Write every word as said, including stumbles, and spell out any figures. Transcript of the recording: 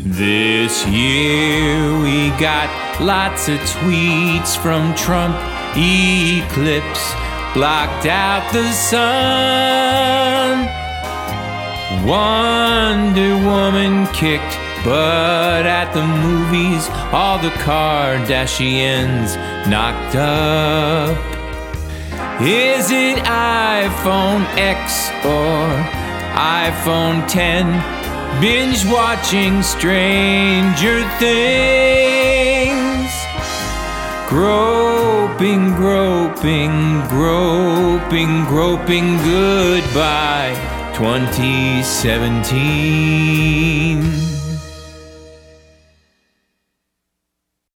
This year we got lots of tweets from Trump. Eclipse blocked out the sun. Wonder Woman kicked butt at the movies. All the Kardashians knocked up. Is it iPhone X or iPhone ten? Binge watching Stranger Things. Groping, groping, groping, groping goodbye twenty seventeen.